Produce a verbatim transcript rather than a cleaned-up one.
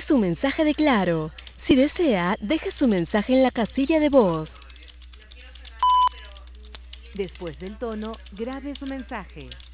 su mensaje de Claro. Si desea, deje su mensaje en la casilla de voz. Después del tono, grabe su mensaje.